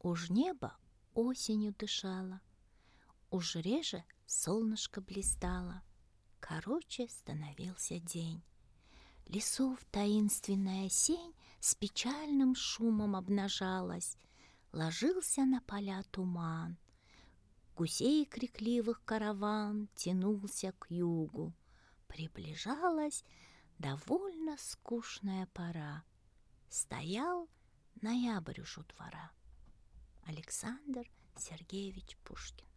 Уж небо осенью дышало, уж реже солнышко блистало. Короче становился день. Лесов таинственная сень с печальным шумом обнажалась. Ложился на поля туман. Гусей крикливых караван тянулся к югу. Приближалась довольно скучная пора. Стоял ноябрь уж у двора. Александр Сергеевич Пушкин.